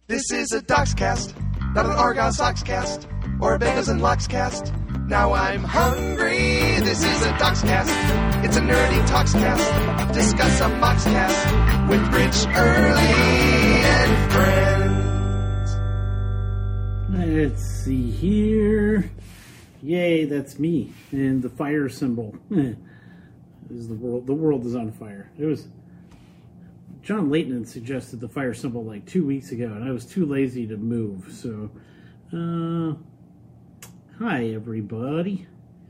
This is a Docscast, not an Argon Sockscast, or a Bagels and Lox cast. Now I'm hungry, this is a Docscast. It's a nerdy talkscast, discuss a Moxcast with Rich, Early, and friends. Let's see here. Yay, that's me. And the fire symbol. This is the world is on fire. It was John Layton suggested the fire symbol like 2 weeks ago, and I was too lazy to move. So, hi everybody.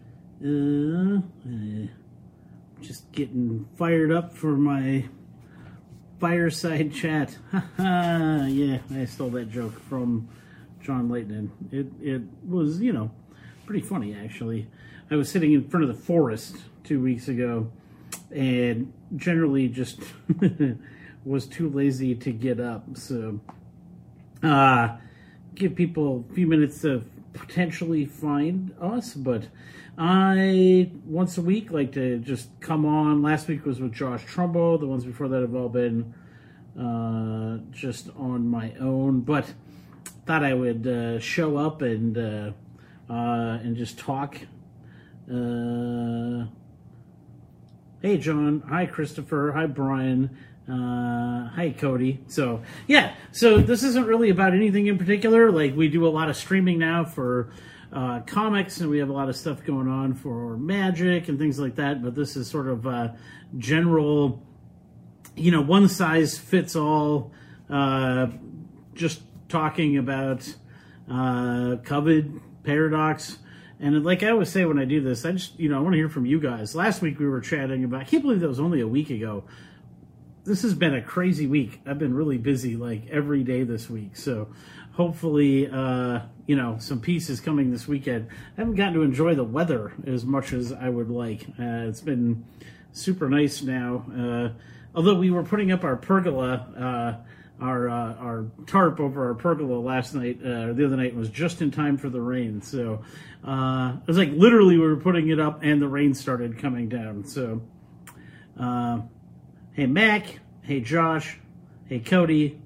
Just getting fired up for my fireside chat. Yeah, I stole that joke from John Layton. It was, pretty funny actually. I was sitting in front of the forest 2 weeks ago, and generally just was too lazy to get up. So, give people a few minutes to potentially find us, but I once a week like to just come on. Last week was with Josh Trumbo. The ones before that have all been just on my own, but thought I would show up and just talk. Hey John, hi Christopher, hi Brian, hi Cody. So yeah, so this isn't really about anything in particular. Like, we do a lot of streaming now for comics, and we have a lot of stuff going on for Magic and things like that, but this is sort of general, one size fits all, just talking about COVID, Paradox. And like I always say when I do this, I just, I want to hear from you guys. Last week we were chatting about, I can't believe that was only a week ago. This has been a crazy week. I've been really busy like every day this week. So hopefully, some peace is coming this weekend. I haven't gotten to enjoy the weather as much as I would like. It's been super nice now. Although we were putting up our pergola, our tarp over our pergola last night, the other night, was just in time for the rain. So it was like literally we were putting it up and the rain started coming down. So hey Mac, hey Josh, hey Cody,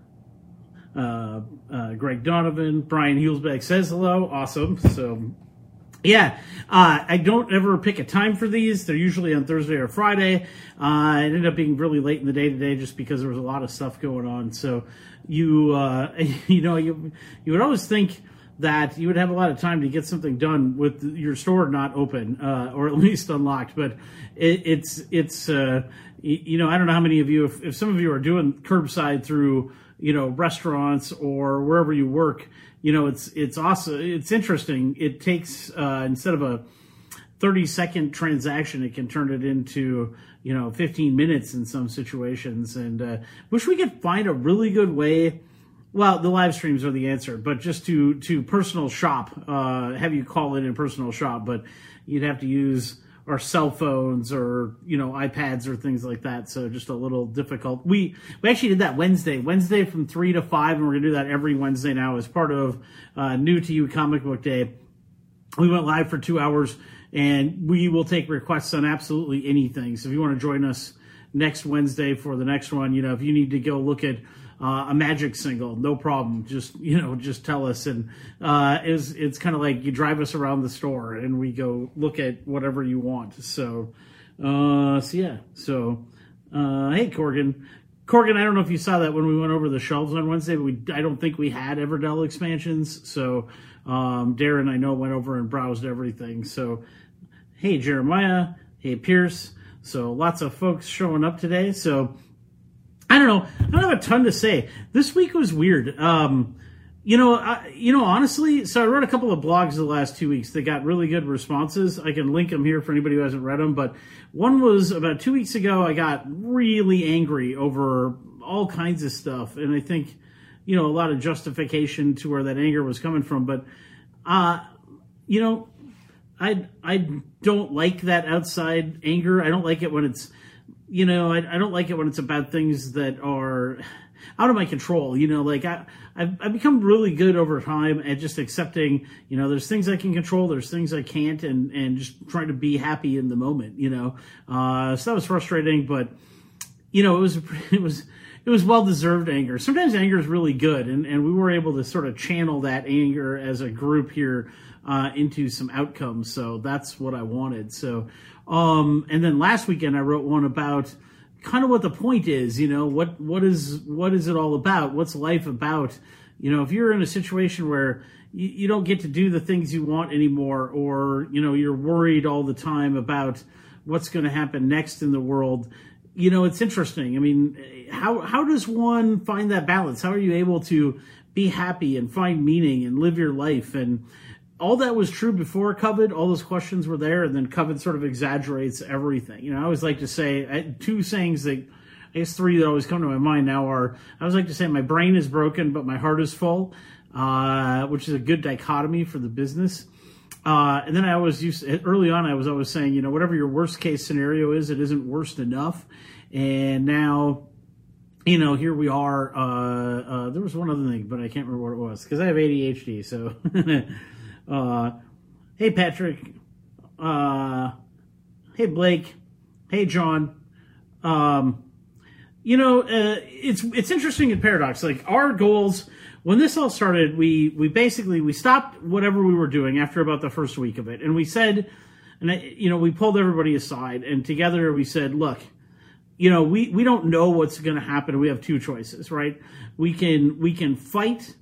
Greg Donovan, Brian Hulsbeck says hello. Awesome. So yeah, I don't ever pick a time for these. They're usually on Thursday or Friday. It ended up being really late in the day today just because there was a lot of stuff going on. So you would always think that you would have a lot of time to get something done with your store not open, or at least unlocked. But it's I don't know how many of you, if some of you are doing curbside through, restaurants or wherever you work, it's awesome. It's interesting. It takes, instead of a 30-second transaction, it can turn it into, 15 minutes in some situations. And wish we could find a really good way. Well, the live streams are the answer, but just to personal shop, have you call in and personal shop, but you'd have to use our cell phones or, iPads or things like that. So just a little difficult. We actually did that Wednesday from 3 to 5, and we're going to do that every Wednesday now as part of New to You Comic Book Day. We went live for 2 hours, and we will take requests on absolutely anything. So if you want to join us next Wednesday for the next one, if you need to go look at a Magic single, no problem. Just tell us. And it's kind of like you drive us around the store and we go look at whatever you want. So yeah. So, hey, Corgan, I don't know if you saw that when we went over the shelves on Wednesday, but I don't think we had Everdell expansions. So, Darren, I know, went over and browsed everything. So, hey, Jeremiah, hey, Pierce. So lots of folks showing up today. So, I don't know. I don't have a ton to say. This week was weird. Honestly, so I wrote a couple of blogs the last 2 weeks that got really good responses. I can link them here for anybody who hasn't read them. But one was about 2 weeks ago. I got really angry over all kinds of stuff. And I think, a lot of justification to where that anger was coming from. But, I don't like that outside anger. I don't like it when it's, I don't like it when it's about things that are out of my control. I've become really good over time at just accepting, there's things I can control, there's things I can't, and just trying to be happy in the moment, so that was frustrating, but, it was well-deserved anger. Sometimes anger is really good, and we were able to sort of channel that anger as a group here into some outcomes. So that's what I wanted. So, and then last weekend I wrote one about kind of what the point is. What is it all about? What's life about? If you're in a situation where you don't get to do the things you want anymore, or you're worried all the time about what's going to happen next in the world. It's interesting. I mean, how does one find that balance? How are you able to be happy and find meaning and live your life? And all that was true before COVID. All those questions were there, and then COVID sort of exaggerates everything. I always like to say two sayings that, I guess three that always come to my mind now are, I always like to say my brain is broken, but my heart is full, which is a good dichotomy for the business. And then I always early on, I was always saying, whatever your worst case scenario is, it isn't worst enough. And now, here we are. There was one other thing, but I can't remember what it was because I have ADHD. So, hey, Patrick. Hey, Blake. Hey, John. It's interesting in Paradox. Like our goals, when this all started, we stopped whatever we were doing after about the first week of it, and we said, we pulled everybody aside, and together we said, look, we don't know what's going to happen. We have two choices, right? We can fight,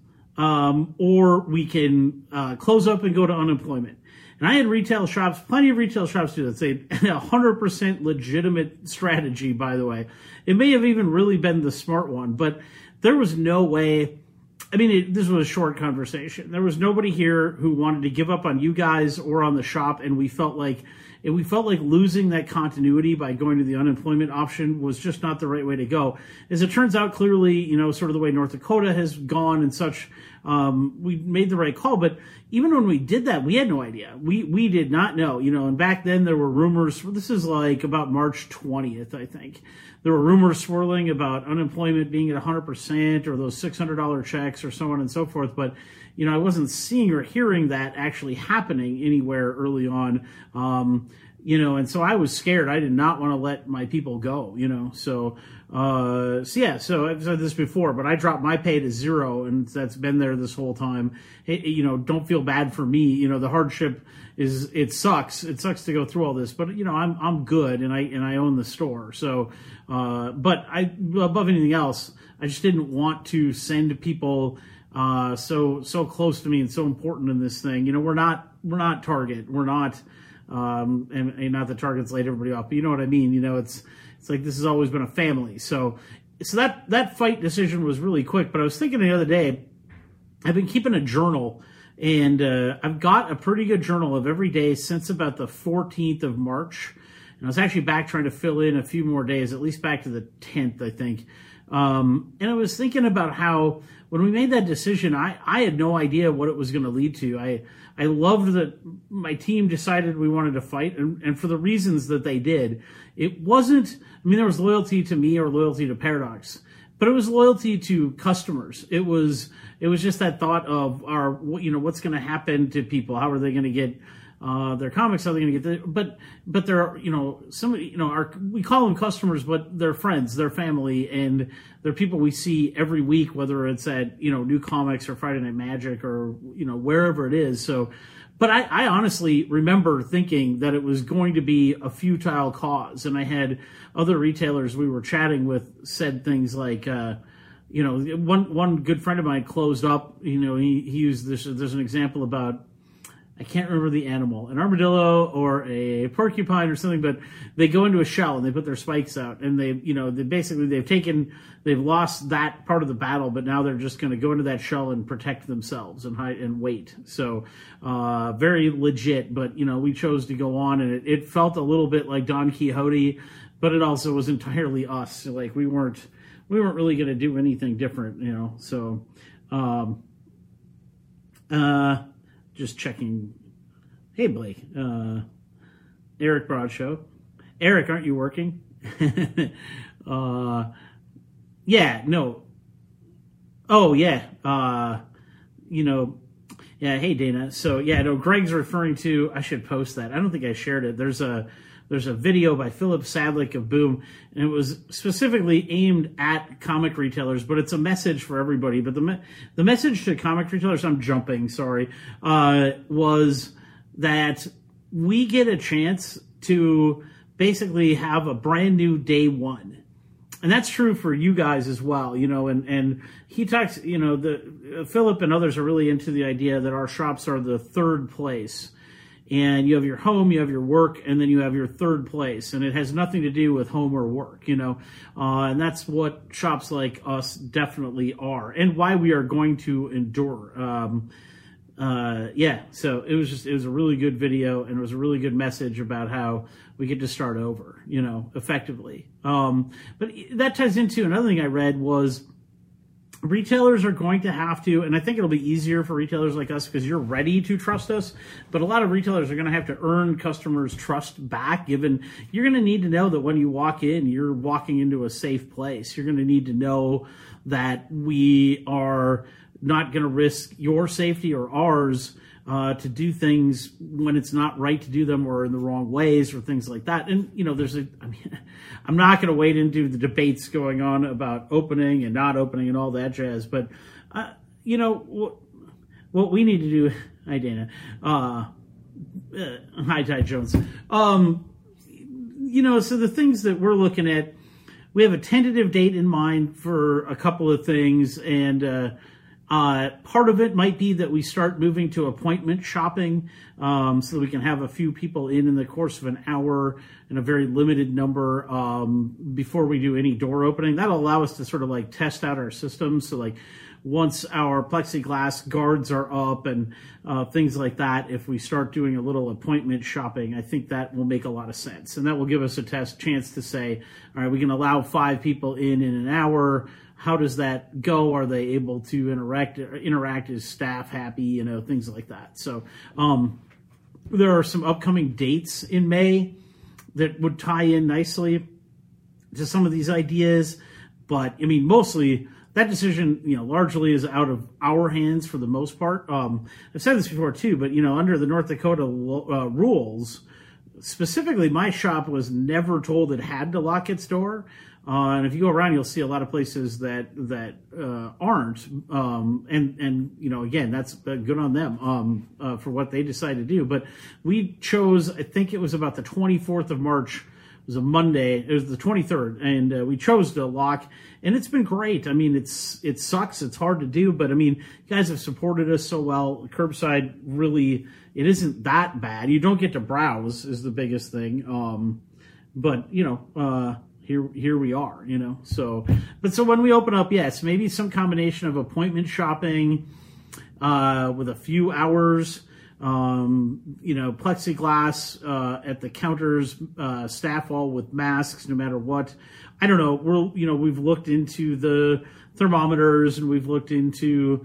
or we can close up and go to unemployment. And I had plenty of retail shops do that. It's a 100% legitimate strategy, by the way. It may have even really been the smart one, but there was no way. I mean, this was a short conversation. There was nobody here who wanted to give up on you guys or on the shop, and we felt like losing that continuity by going to the unemployment option was just not the right way to go. As it turns out, clearly, sort of the way North Dakota has gone and such, we made the right call. But even when we did that, we had no idea. We did not know, and back then there were rumors. This is like about March 20th, I think. There were rumors swirling about unemployment being at 100% or those $600 checks or so on and so forth. But, I wasn't seeing or hearing that actually happening anywhere early on. And so I was scared. I did not want to let my people go, So I've said this before, but I dropped my pay to $0, and that's been there this whole time. Don't feel bad for me. The hardship it sucks. It sucks to go through all this, but I'm good, and I own the store. So, but above anything else, I just didn't want to send people so close to me and so important in this thing. We're not Target. We're not, and not that Target's laid everybody off, but you know what I mean. It's like this has always been a family. So that fight decision was really quick. But I was thinking the other day, I've been keeping a journal, and I've got a pretty good journal of every day since about the 14th of March. And I was actually back trying to fill in a few more days, at least back to the 10th, I think. And I was thinking about how when we made that decision, I had no idea what it was going to lead to. I loved that my team decided we wanted to fight, and for the reasons that they did. It wasn't, there was loyalty to me or loyalty to Paradox, but it was loyalty to customers. It was just that thought of what's going to happen to people? How are they going to get their comics? How are they going to get but they're, we call them customers, but they're friends, they're family, and they're people we see every week, whether it's at, New Comics or Friday Night Magic or, wherever it is. So, but I honestly remember thinking that it was going to be a futile cause. And I had other retailers we were chatting with said things like, one good friend of mine closed up, he used this, there's an example about, I can't remember the animal, an armadillo or a porcupine or something, but they go into a shell and they put their spikes out, and they've lost that part of the battle, but now they're just going to go into that shell and protect themselves and hide and wait. So, very legit, but we chose to go on, and it felt a little bit like Don Quixote, but it also was entirely us. Like we weren't really going to do anything different, so, just checking. Hey, Blake. Eric Broadshow. Eric, aren't you working? Yeah, no. Oh, yeah. Yeah, hey, Dana. So, yeah, no, Greg's referring to, I should post that. I don't think I shared it. There's a there's a video by Philip Sadlick of Boom, and it was specifically aimed at comic retailers, but it's a message for everybody. But the message to comic retailers, I'm jumping, sorry, was that we get a chance to basically have a brand new day one. And that's true for you guys as well, and he talks, Philip and others are really into the idea that our shops are the third place. And you have your home, you have your work, and then you have your third place. And it has nothing to do with home or work, and that's what shops like us definitely are, and why we are going to endure. So it was a really good video, and it was a really good message about how we get to start over, effectively. But that ties into another thing I read was retailers are going to have to, and I think it'll be easier for retailers like us because you're ready to trust us, but a lot of retailers are going to have to earn customers' trust back, given you're going to need to know that when you walk in, you're walking into a safe place. You're going to need to know that we are not going to risk your safety or ours to do things when it's not right to do them, or in the wrong ways, or things like that. And, I'm not going to wade into the debates going on about opening and not opening and all that jazz. But, what we need to do, hi, Dana. Hi, Ty Jones. So the things that we're looking at, we have a tentative date in mind for a couple of things. And, part of it might be that we start moving to appointment shopping, so that we can have a few people in the course of an hour and a very limited number before we do any door opening. That'll allow us to sort of like test out our system. So like once our plexiglass guards are up and things like that, if we start doing a little appointment shopping, I think that will make a lot of sense. And that will give us a chance to say, all right, we can allow 5 people in an hour. How does that go? Are they able to interact? Is staff happy? Things like that. So there are some upcoming dates in May that would tie in nicely to some of these ideas. But, mostly that decision, largely is out of our hands for the most part. I've said this before too, but, under the North Dakota rules, specifically my shop was never told it had to lock its door. And if you go around, you'll see a lot of places that aren't. Again, that's good on them for what they decide to do. But we chose, I think it was about the 24th of March. It was a Monday. It was the 23rd, and we chose to lock. And it's been great. It sucks. It's hard to do, but you guys have supported us so well. Curbside really, it isn't that bad. You don't get to browse is the biggest thing. Here we are, So when we open up, yes, maybe some combination of appointment shopping with a few hours, plexiglass at the counters, staff all with masks, no matter what. I don't know. We've looked into the thermometers, and we've looked into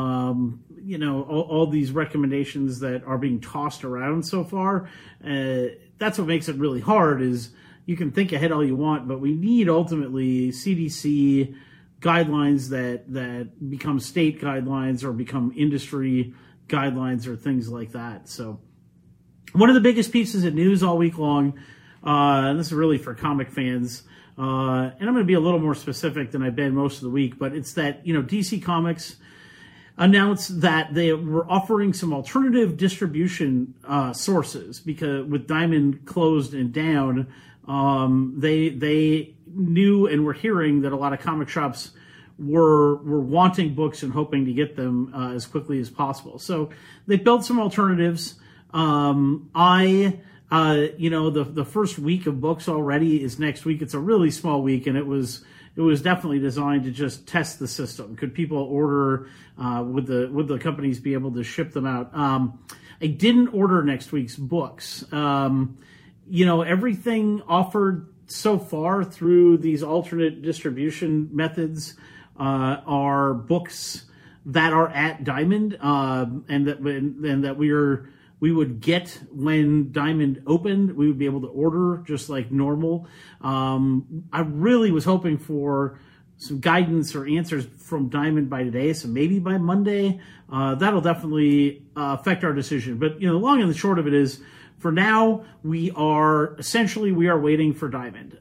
all these recommendations that are being tossed around so far. That's what makes it really hard. Is you can think ahead all you want, but we need ultimately CDC guidelines that become state guidelines or become industry guidelines or things like that. So one of the biggest pieces of news all week long, and this is really for comic fans, and I'm going to be a little more specific than I've been most of the week, but it's that, DC Comics announced that they were offering some alternative distribution sources because with Diamond closed and down, they knew and were hearing that a lot of comic shops were wanting books and hoping to get them as quickly as possible. So they built some alternatives. The first week of books already is next week. It's a really small week, and it was definitely designed to just test the system. Could people order? Would the companies be able to ship them out? I didn't order next week's books. Everything offered so far through these alternate distribution methods are books that are at Diamond, and that we would get when Diamond opened. We would be able to order just like normal. I really was hoping for some guidance or answers from Diamond by today, so maybe by Monday. That'll definitely affect our decision. But the long and the short of it is, for now, we are waiting for Diamond.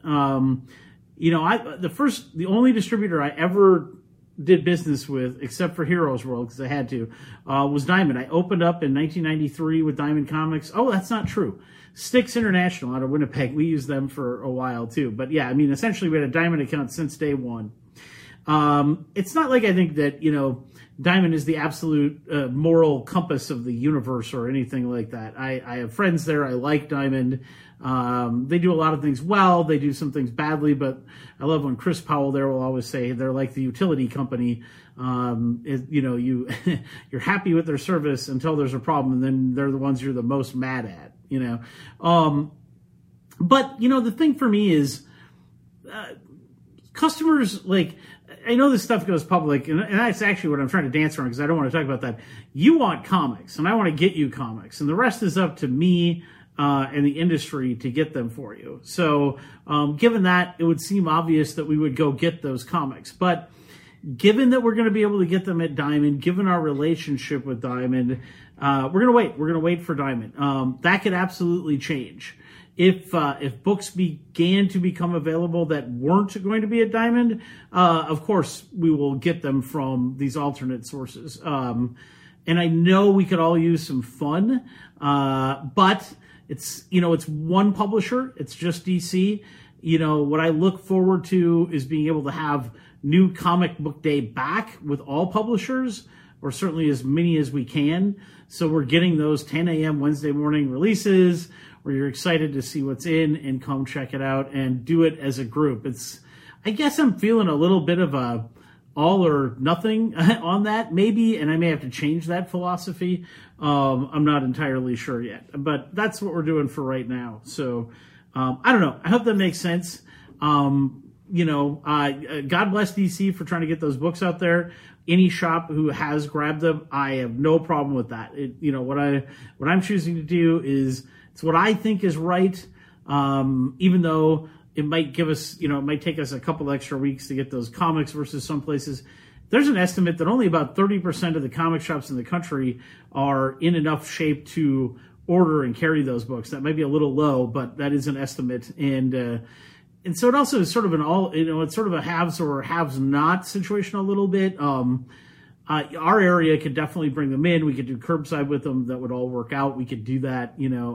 The only distributor I ever did business with, except for Heroes World, because I had to, was Diamond. I opened up in 1993 with Diamond Comics. Oh, that's not true. Sticks International out of Winnipeg. We used them for a while too. But yeah, I mean, essentially we had a Diamond account since day one. It's not like I think that, Diamond is the absolute moral compass of the universe or anything like that. I have friends there. I like Diamond. They do a lot of things well. They do some things badly, but I love when Chris Powell there will always say they're like the utility company. You're happy with their service until there's a problem, and then they're the ones you're the most mad at, But, the thing for me is customers, like, I know this stuff goes public, and that's actually what I'm trying to dance around because I don't want to talk about that. You want comics, and I want to get you comics, and the rest is up to me and the industry to get them for you. So given that, it would seem obvious that we would go get those comics. But given that we're going to be able to get them at Diamond, given our relationship with Diamond, we're going to wait. We're going to wait for Diamond. That could absolutely change. If books began to become available that weren't going to be at Diamond, of course we will get them from these alternate sources. And I know we could all use some fun, but it's one publisher. It's just DC. What I look forward to is being able to have new comic book day back with all publishers, or certainly as many as we can. So we're getting those 10 a.m. Wednesday morning releases where you're excited to see what's in and come check it out and do it as a group. I guess I'm feeling a little bit of a all or nothing on that, maybe, and I may have to change that philosophy. I'm not entirely sure yet, but that's what we're doing for right now. So I don't know. I hope that makes sense. God bless DC for trying to get those books out there. Any shop who has grabbed them, I have no problem with that. What I'm choosing to do is it's what I think is right, even though it might give us, it might take us a couple extra weeks to get those comics versus some places. There's an estimate that only about 30% of the comic shops in the country are in enough shape to order and carry those books. That might be a little low, but that is an estimate. And so it also is sort of it's sort of a haves or haves not situation a little bit. Our area could definitely bring them in. We could do curbside with them. That would all work out. We could do that,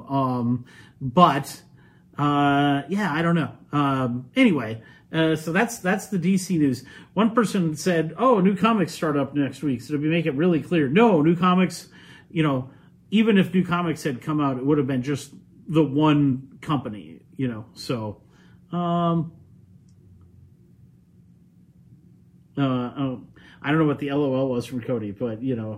I don't know. Anyway, so that's the DC news. One person said, "Oh, new comics start up next week." So to make it really clear, no, new comics, even if new comics had come out, it would have been just the one company, so, I don't know what the LOL was from Cody, but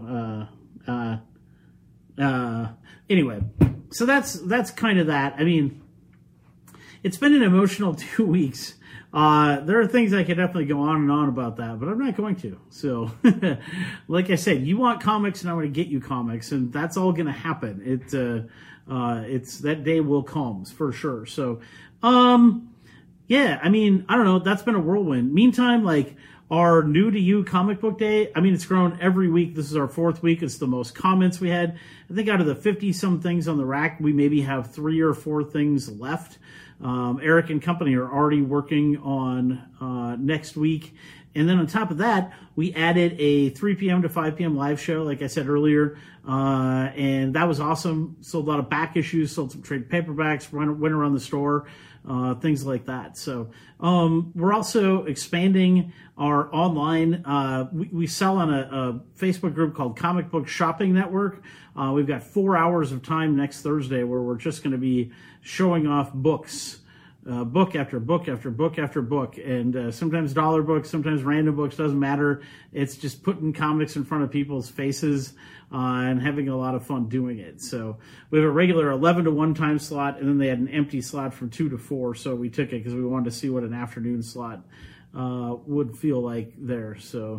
anyway, so that's kind of that. I mean, it's been an emotional 2 weeks. There are things I could definitely go on and on about that, but I'm not going to. So, like I said, you want comics, and I'm going to get you comics, and that's all going to happen. It's that day will come for sure. So, yeah, I mean, I don't know. That's been a whirlwind. Meantime, like, our new to you comic book day, I mean, it's grown every week. This is our 4th week. It's the most comments we had. I think out of the 50 some things on the rack, we maybe have 3 or 4 things left. Eric and company are already working on next week. And then on top of that, we added a 3 p.m. to 5 p.m. live show, like I said earlier. And that was awesome. Sold a lot of back issues, sold some trade paperbacks, went around the store, things like that. So we're also expanding our online. We sell on a Facebook group called Comic Book Shopping Network. We've got 4 hours of time next Thursday where we're just going to be showing off books. Book after book after book after book, and sometimes dollar books, sometimes random books, doesn't matter. It's just putting comics in front of people's faces and having a lot of fun doing it. So we have a regular 11 to 1 time slot, and then they had an empty slot from 2 to 4, so we took it because we wanted to see what an afternoon slot would feel like there. So,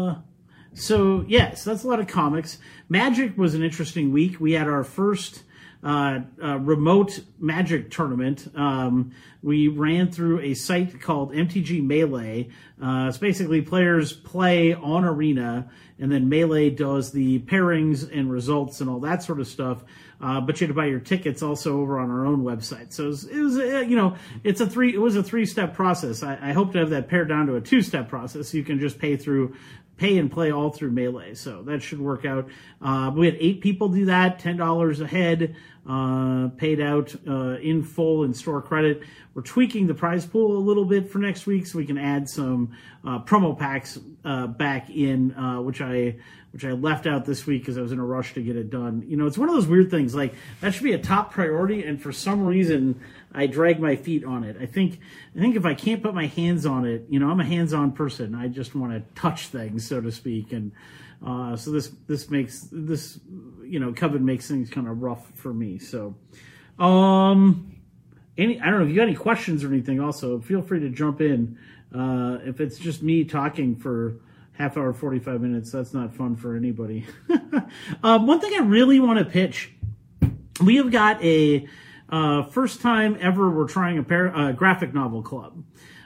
so yes, that's a lot of comics. Magic was an interesting week. We had our first remote Magic tournament. We ran through a site called MTG Melee. It's basically players play on Arena, and then Melee does the pairings and results and all that sort of stuff. But you had to buy your tickets also over on our own website. So it was it was a 3-step process. I hope to have that pared down to a 2-step process. So you can just pay and play all through Melee. So that should work out. We had 8 people do that, $10 a head, paid out in full in store credit. We're tweaking the prize pool a little bit for next week so we can add some promo packs back in, which I left out this week because I was in a rush to get it done. It's one of those weird things. Like, that should be a top priority, and for some reason, I drag my feet on it. I think if I can't put my hands on it, I'm a hands-on person. I just want to touch things, so to speak, and so this makes this, COVID makes things kind of rough for me. So, I don't know if you got any questions or anything. Also, feel free to jump in. If it's just me talking for half hour, 45 minutes, that's not fun for anybody. One thing I really want to pitch, we have got a first time ever we're trying a graphic novel club.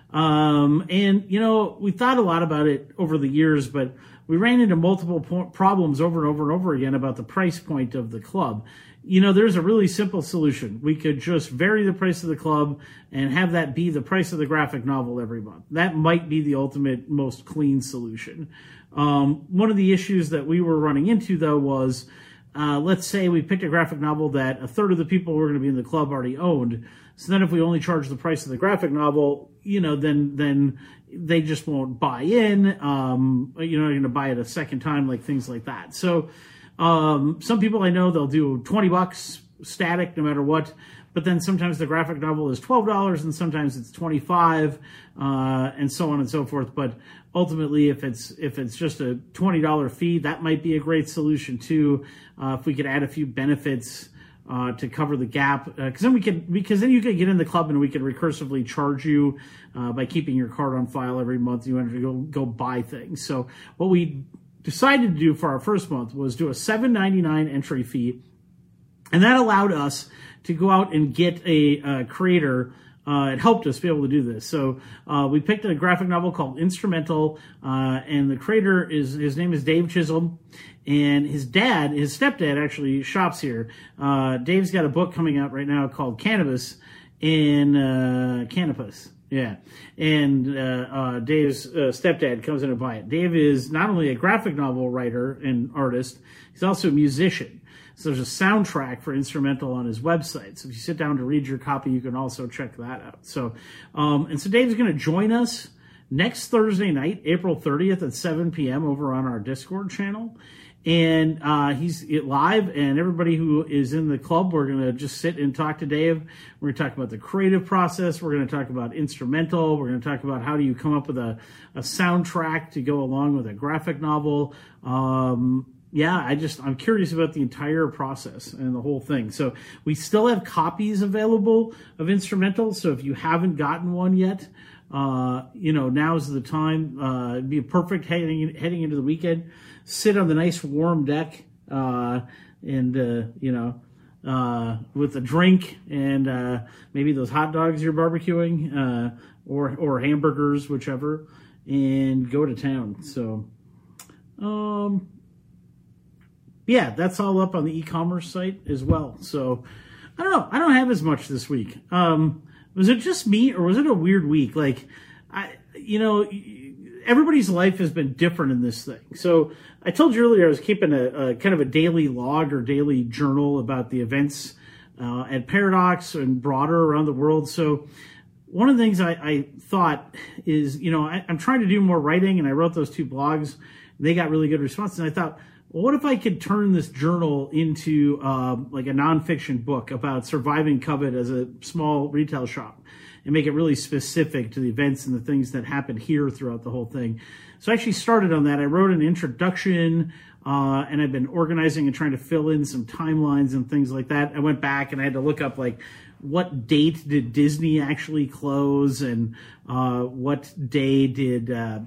And, we thought a lot about it over the years, but we ran into multiple problems over and over and over again about the price point of the club. There's a really simple solution. We could just vary the price of the club and have that be the price of the graphic novel every month. That might be the ultimate, most clean solution. One of the issues that we were running into, though, was let's say we picked a graphic novel that a third of the people who were going to be in the club already owned. So then if we only charge the price of the graphic novel, then they just won't buy in. You're going to buy it a second time, like things like that. So some people I know, they'll do $20 static no matter what, but then sometimes the graphic novel is $12 and sometimes it's $25, and so on and so forth. But ultimately, if it's just a $20 fee, that might be a great solution too. If we could add a few benefits to cover the gap, because then you could get in the club and we could recursively charge you by keeping your card on file every month. You wanted to go buy things. So what we decided to do for our first month was do a $7.99 entry fee, and that allowed us to go out and get a creator. It helped us be able to do this. So we picked a graphic novel called Instrumental, and the creator his name is Dave Chisholm, and his stepdad actually shops here. Dave's got a book coming out right now called Cannabis and Cannabis. Yeah, and Dave's stepdad comes in to buy it. Dave is not only a graphic novel writer and artist, he's also a musician. So there's a soundtrack for Instrumental on his website. So if you sit down to read your copy, you can also check that out. So, so Dave's going to join us next Thursday night, April 30th at 7 p.m. over on our Discord channel. And he's live, and everybody who is in the club, we're going to just sit and talk to Dave. We're going to talk about the creative process. We're going to talk about Instrumental. We're going to talk about how do you come up with a soundtrack to go along with a graphic novel. I'm curious about the entire process and the whole thing. So we still have copies available of Instrumental. So if you haven't gotten one yet, now's the time. It'd be perfect heading into the weekend. Sit on the nice warm deck, with a drink and maybe those hot dogs you're barbecuing, or hamburgers, whichever, and go to town. So, that's all up on the e-commerce site as well. So, I don't know. I don't have as much this week. Was it just me, or was it a weird week? Like, everybody's life has been different in this thing. So I told you earlier I was keeping a kind of a daily log or daily journal about the events at Paradox and broader around the world. So one of the things I thought is, I'm trying to do more writing, and I wrote those 2 blogs. They got really good responses. And I thought, well, what if I could turn this journal into like a nonfiction book about surviving COVID as a small retail shop, and make it really specific to the events and the things that happened here throughout the whole thing. So I actually started on that. I wrote an introduction, and I've been organizing and trying to fill in some timelines and things like that. I went back and I had to look up like what date did Disney actually close, and what day did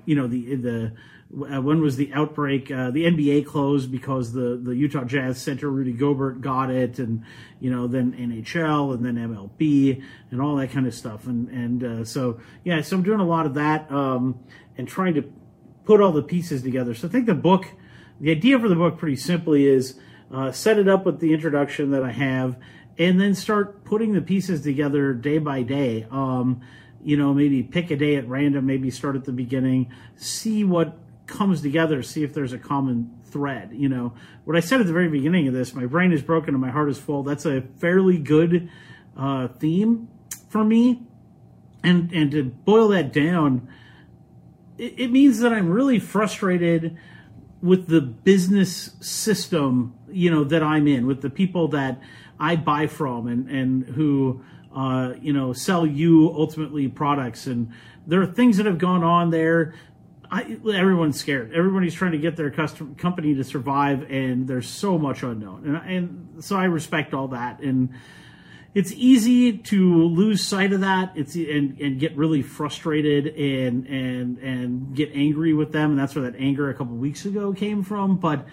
when was the outbreak? The NBA closed because the Utah Jazz center Rudy Gobert got it, and then NHL and then MLB and all that kind of stuff, and so I'm doing a lot of that and trying to put all the pieces together. So I think the idea for the book, pretty simply, is set it up with the introduction that I have, and then start putting the pieces together day by day. Maybe pick a day at random, maybe start at the beginning, see what comes together, see if there's a common thread. What I said at the very beginning of this, my brain is broken and my heart is full, that's a fairly good theme for me. And to boil that down, it means that I'm really frustrated with the business system, that I'm in, with the people that I buy from and who, sell you ultimately products. And there are things that have gone on there. Everyone's scared. Everybody's trying to get their company to survive, and there's so much unknown. And so I respect all that. And it's easy to lose sight of that. And get really frustrated and get angry with them. And that's where that anger a couple weeks ago came from. But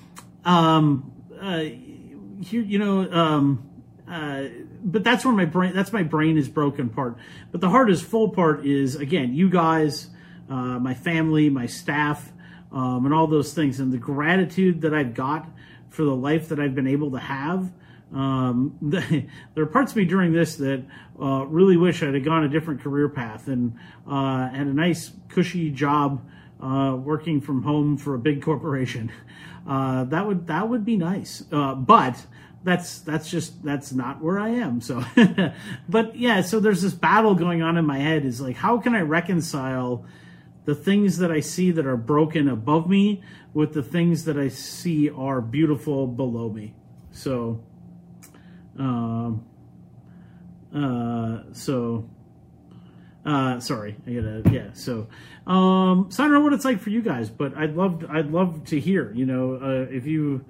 but that's where my brain is broken part. But the heart is full part is, again, you guys, my family, my staff, and all those things, and the gratitude that I've got for the life that I've been able to have. There are parts of me during this that really wish I'd have gone a different career path and had a nice cushy job working from home for a big corporation. That would be nice. But that's not where I am. So, but yeah, so there's this battle going on in my head, is like, how can I reconcile the things that I see that are broken above me with the things that I see are beautiful below me? So, sorry, I gotta, yeah. So I don't know what it's like for you guys, but I'd love to hear, if you,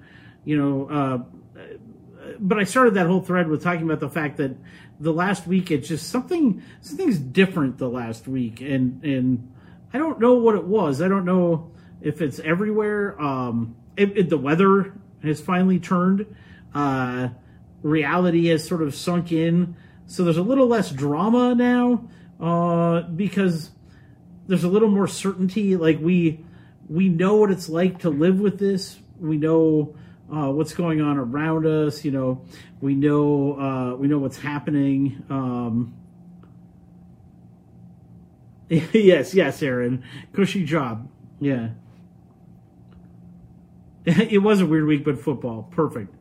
but I started that whole thread with talking about the fact that the last week, it's just something's different the last week. And I don't know what it was. I don't know if it's everywhere. The weather has finally turned. Reality has sort of sunk in. So there's a little less drama now, because there's a little more certainty. Like we know what it's like to live with this. We know what's going on around us. We know what's happening. Yes, Aaron. Cushy job. Yeah. It was a weird week, but football. Perfect.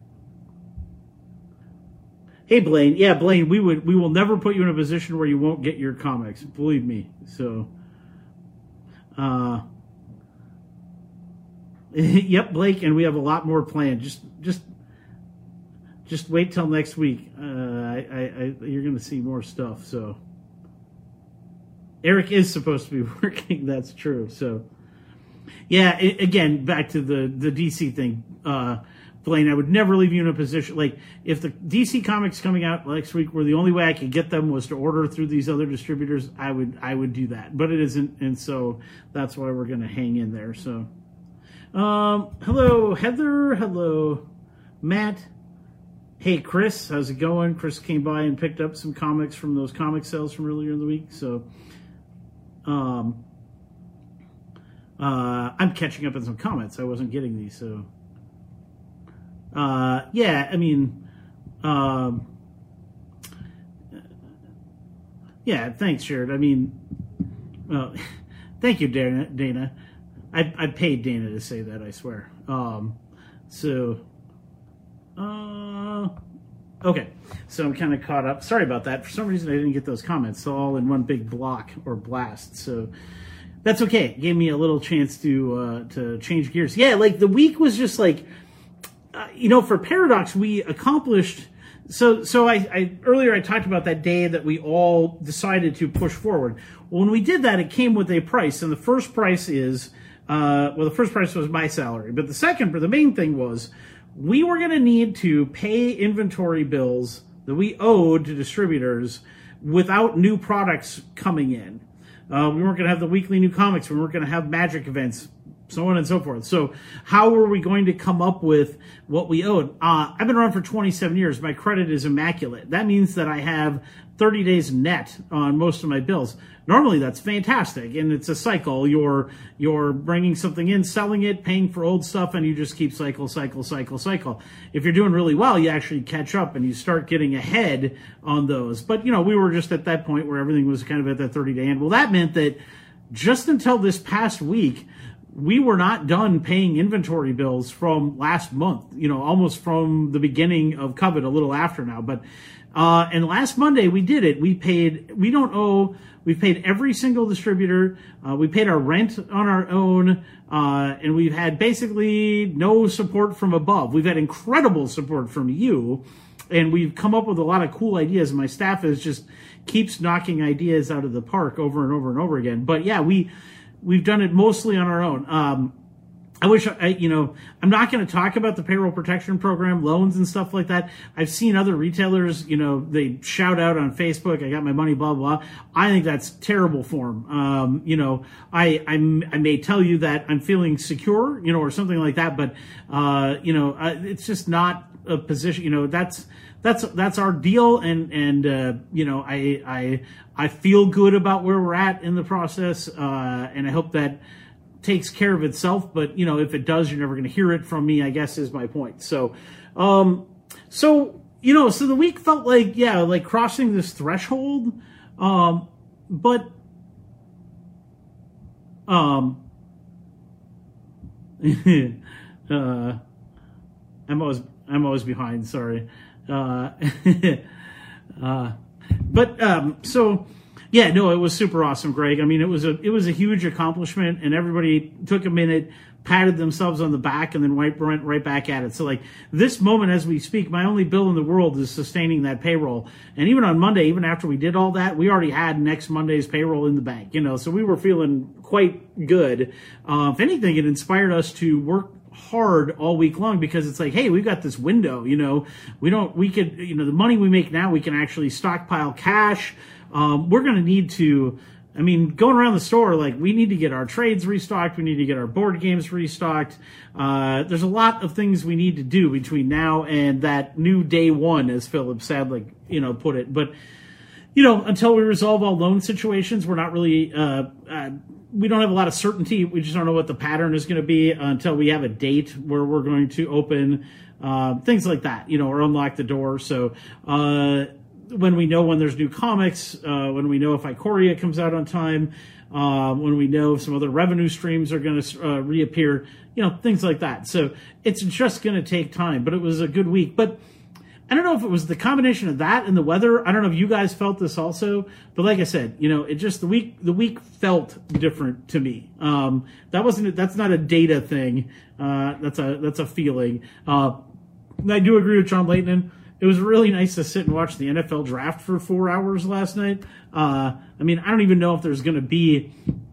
Hey, Blaine. Yeah, Blaine, we will never put you in a position where you won't get your comics. Believe me. So, yep, Blake, and we have a lot more planned. Just wait till next week. You're going to see more stuff. So, Eric is supposed to be working. That's true. So, yeah. Again, back to the DC thing. Blaine, I would never leave you in a position, like, if the DC comics coming out next week were the only way I could get them was to order through these other distributors, I would do that. But it isn't, and so that's why we're going to hang in there. So, hello, Heather. Hello, Matt. Hey, Chris, how's it going? Chris came by and picked up some comics from those comic sales from earlier in the week. So, I'm catching up on some comments. I wasn't getting these, so. Yeah, I mean, yeah, thanks, Jared. I mean, thank you, Dana. I paid Dana to say that, I swear. Okay, so I'm kind of caught up. Sorry about that. For some reason, I didn't get those comments all in one big block or blast, so that's okay. It gave me a little chance to change gears. Yeah, like, the week was just like, for Paradox, we accomplished So I earlier I talked about that day that we all decided to push forward. Well, when we did that, it came with a price, and the first price is the first price was my salary, but the main thing was we were going to need to pay inventory bills that we owed to distributors without new products coming in. We weren't going to have the weekly new comics. We weren't going to have Magic events, so on and so forth. So how were we going to come up with what we owed? I've been around for 27 years. My credit is immaculate. That means that I have 30 days net on most of my bills. Normally that's fantastic, and it's a cycle. You're bringing something in, selling it, paying for old stuff, and you just keep cycle. If you're doing really well, you actually catch up and you start getting ahead on those. But, we were just at that point where everything was kind of at that 30-day end. Well, that meant that just until this past week, we were not done paying inventory bills from last month, almost from the beginning of COVID, a little after now. But and last Monday we did it. We've paid every single distributor. We paid our rent on our own, and we've had basically no support from above. We've had incredible support from you, and we've come up with a lot of cool ideas. And my staff keeps knocking ideas out of the park over and over and over again. But yeah, we've done it mostly on our own. I'm not going to talk about the payroll protection program, loans and stuff like that. I've seen other retailers, they shout out on Facebook, I got my money, blah, blah, blah. I think that's terrible form. I may tell you that I'm feeling secure, or something like that, but, it's just not a position, that's our deal. And I feel good about where we're at in the process. And I hope that takes care of itself, but if it does, you're never going to hear it from me, I guess, is my point. So the week felt like crossing this threshold, but I'm always behind, sorry. Yeah, no, it was super awesome, Greg. I mean, it was a huge accomplishment, and everybody took a minute, patted themselves on the back, and then went right back at it. So, this moment as we speak, my only bill in the world is sustaining that payroll. And even on Monday, even after we did all that, we already had next Monday's payroll in the bank, so we were feeling quite good. If anything, it inspired us to work hard all week long, because it's like, hey, we've got this window, the money we make now, we can actually stockpile cash. We're going to need to, going around the store, we need to get our trades restocked. We need to get our board games restocked. There's a lot of things we need to do between now and that new day one, as Philip sadly, put it. But, until we resolve all loan situations, we're not really, we don't have a lot of certainty. We just don't know what the pattern is going to be until we have a date where we're going to open, things like that, or unlock the door. So, when we know when there's new comics, when we know if Ikoria comes out on time, when we know if some other revenue streams are going to reappear, things like that. So it's just going to take time, but it was a good week. But I don't know if it was the combination of that and the weather. I don't know if you guys felt this also, but like I said, it just, the week felt different to me. That's not a data thing. That's a feeling. I do agree with John Layton. It was really nice to sit and watch the NFL draft for 4 hours last night. I don't even know if there's going to be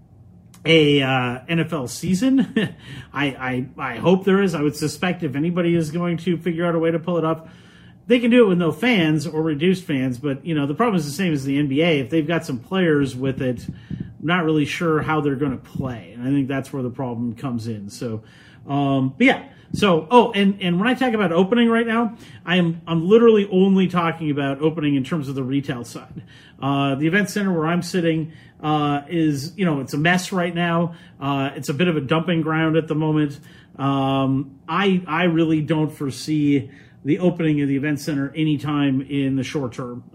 a NFL season. I hope there is. I would suspect if anybody is going to figure out a way to pull it off, they can do it with no fans or reduced fans. But, the problem is the same as the NBA. If they've got some players with it, I'm not really sure how they're going to play. And I think that's where the problem comes in. So, but yeah. So, and when I talk about opening right now, I'm literally only talking about opening in terms of the retail side. The event center where I'm sitting is, it's a mess right now. It's a bit of a dumping ground at the moment. I really don't foresee the opening of the event center anytime in the short term.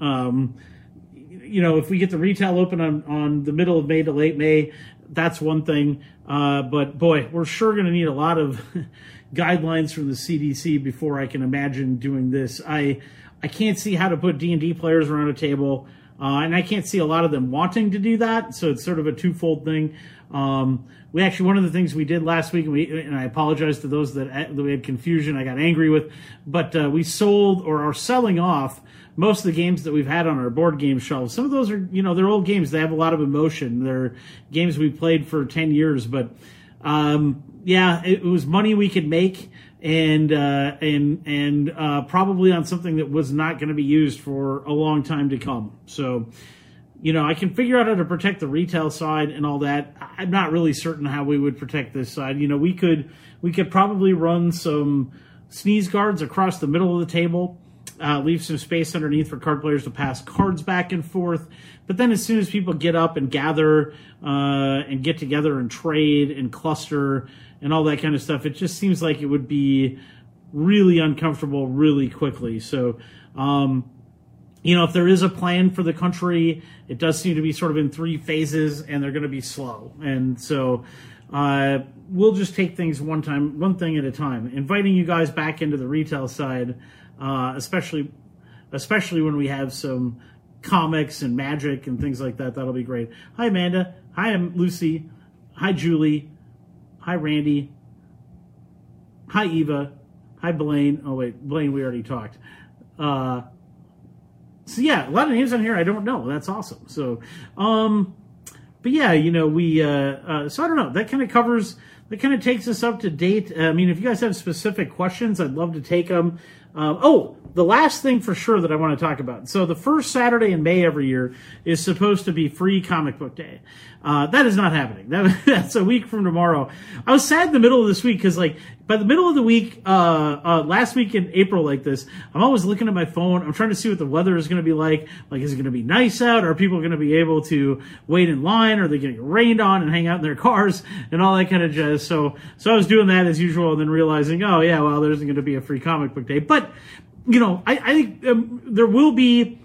If we get the retail open on the middle of May to late May, that's one thing. But boy, we're sure going to need a lot of guidelines from the CDC before I can imagine doing this. I can't see how to put D&D players around a table. and I can't see a lot of them wanting to do that. So it's sort of a twofold thing. We actually, one of the things we did last week, and I apologize to those that we had confusion, I got angry with, but we sold or are selling off most of the games that we've had on our board game shelves. Some of those are, they're old games. They have a lot of emotion. They're games we played for 10 years, but it was money we could make, and probably on something that was not going to be used for a long time to come. So, I can figure out how to protect the retail side and all that. I'm not really certain how we would protect this side. We could probably run some sneeze guards across the middle of the table, leave some space underneath for card players to pass cards back and forth. But then as soon as people get up and gather and get together and trade and cluster and all that kind of stuff, it just seems like it would be really uncomfortable really quickly. So, if there is a plan for the country, it does seem to be sort of in 3 phases, and they're going to be slow. And so we'll just take things one thing at a time. Inviting you guys back into the retail side, especially when we have some comics and magic and things like that. That'll be great. Hi, Amanda. Hi, I'm Lucy. Hi, Julie. Hi, Randy. Hi, Eva. Hi, Blaine. Oh, wait. Blaine, we already talked. So yeah, a lot of names on here I don't know. That's awesome. So, but yeah, so I don't know. That kind of takes us up to date. I mean, if you guys have specific questions, I'd love to take them. The last thing for sure that I want to talk about. So the first Saturday in May every year is supposed to be free comic book day. That is not happening. That's a week from tomorrow. I was sad in the middle of this week because, by the middle of the week, last week in April like this, I'm always looking at my phone. I'm trying to see what the weather is going to be like. Is it going to be nice out? Are people going to be able to wait in line? Are they going to get rained on and hang out in their cars and all that kind of jazz? So I was doing that as usual and then realizing, oh yeah, well, there isn't going to be a free comic book day. But, I think there will be,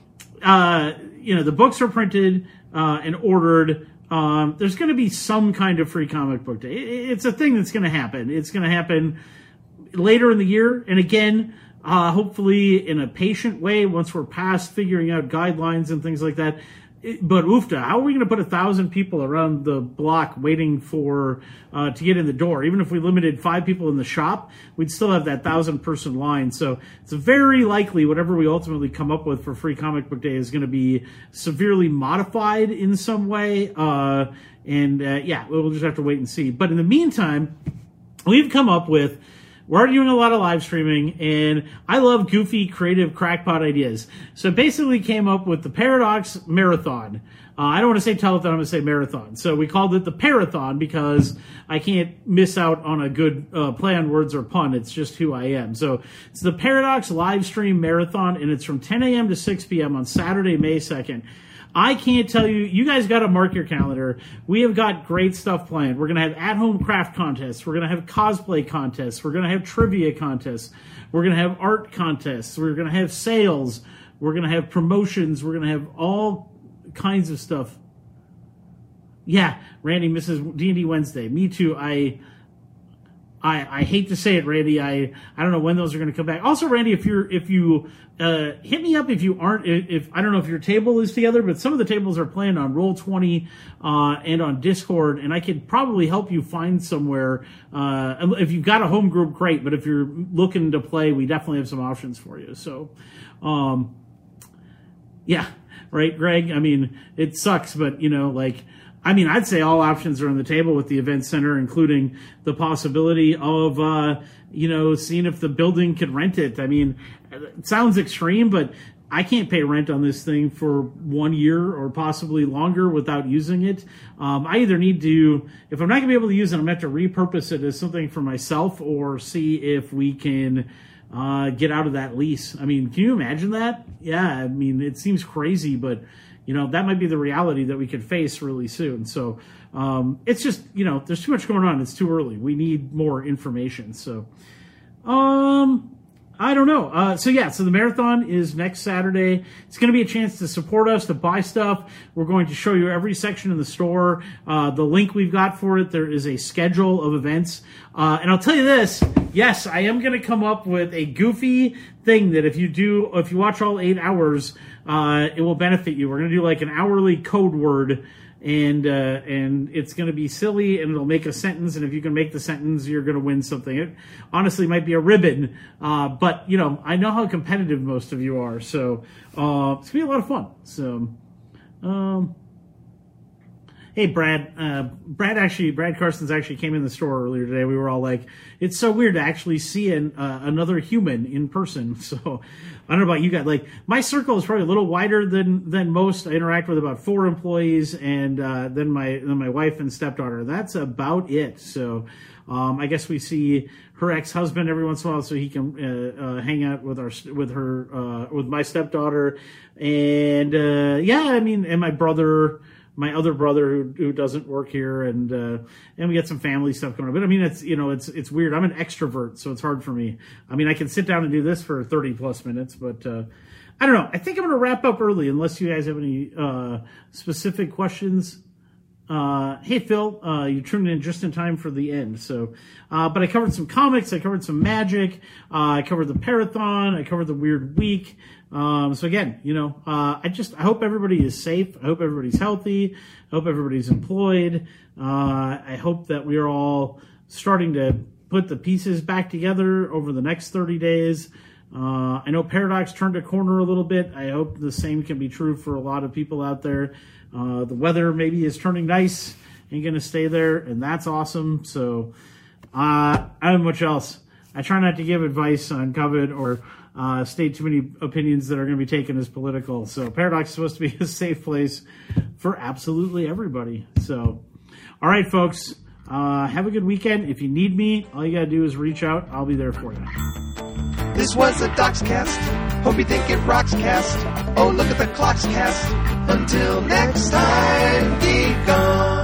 the books are printed and ordered. There's going to be some kind of free comic book day. It's a thing that's going to happen. It's going to happen later in the year. And again, hopefully in a patient way once we're past figuring out guidelines and things like that. But oofta, how are we going to put 1,000 people around the block waiting for to get in the door? Even if we limited 5 people in the shop, we'd still have that 1,000-person line. So it's very likely whatever we ultimately come up with for Free Comic Book Day is going to be severely modified in some way. We'll just have to wait and see. But in the meantime, we've come up with... We're doing a lot of live streaming, and I love goofy, creative, crackpot ideas. So basically came up with the Paradox Marathon. I don't want to say telethon, I'm going to say marathon. So we called it the Parathon because I can't miss out on a good play on words or pun. It's just who I am. So it's the Paradox live stream marathon, and it's from 10 a.m. to 6 p.m. on Saturday, May 2nd. I can't tell you, you guys got to mark your calendar. We have got great stuff planned. We're going to have at-home craft contests. We're going to have cosplay contests. We're going to have trivia contests. We're going to have art contests. We're going to have sales. We're going to have promotions. We're going to have all kinds of stuff. Yeah, Randy misses D&D Wednesday. Me too. I hate to say it, Randy. I don't know when those are going to come back. Also, Randy, if you hit me up if you aren't. If I don't know if your table is together, but some of the tables are playing on Roll20 and on Discord, and I could probably help you find somewhere. If you've got a home group, great. But if you're looking to play, we definitely have some options for you. So, yeah, right, Greg. I mean, it sucks, but I'd say all options are on the table with the event center, including the possibility of, seeing if the building can rent it. I mean, it sounds extreme, but I can't pay rent on this thing for 1 year or possibly longer without using it. I either need to, if I'm not going to be able to use it, I'm going to have to repurpose it as something for myself or see if we can get out of that lease. I mean, can you imagine that? Yeah, I mean, it seems crazy, but... that might be the reality that we could face really soon. So it's just, there's too much going on. It's too early. We need more information. So, I don't know. So the marathon is next Saturday. It's going to be a chance to support us, to buy stuff. We're going to show you every section in the store. The link we've got for it, there is a schedule of events. And I'll tell you this, yes, I am going to come up with a goofy thing that if you watch all 8 hours, it will benefit you. We're going to do like an hourly code word, and it's going to be silly, and it'll make a sentence, and if you can make the sentence, you're going to win something. It honestly might be a ribbon, but I know how competitive most of you are, so it's going to be a lot of fun. So, hey, Brad Carson's actually came in the store earlier today. We were all like, it's so weird to actually see another human in person. So I don't know about you guys. Like, my circle is probably a little wider than most. I interact with about 4 employees, and then my wife and stepdaughter. That's about it. So I guess we see her ex-husband every once in a while, so he can hang out with my stepdaughter, and and my brother. My other brother who doesn't work here, and we get some family stuff going on. But I mean, it's weird. I'm an extrovert, so it's hard for me. I mean, I can sit down and do this for 30 plus minutes, but I don't know. I think I'm going to wrap up early unless you guys have any specific questions. Hey, Phil, you tuned in just in time for the end. So, but I covered some comics. I covered some magic. I covered the Parathon. I covered the Weird Week. So again, I hope everybody is safe. I hope everybody's healthy. I hope everybody's employed. I hope that we are all starting to put the pieces back together over the next 30 days. I know Paradox turned a corner a little bit. I hope the same can be true for a lot of people out there. The weather maybe is turning nice and going to stay there, and that's awesome. So I don't know much else. I try not to give advice on COVID or state too many opinions that are going to be taken as political. So Paradox is supposed to be a safe place for absolutely everybody. So, all right, folks, have a good weekend. If you need me, all you got to do is reach out. I'll be there for you. This was a DocsCast. Hope you think it rocks cast. Oh, look at the clocks cast. Until next time, geek on.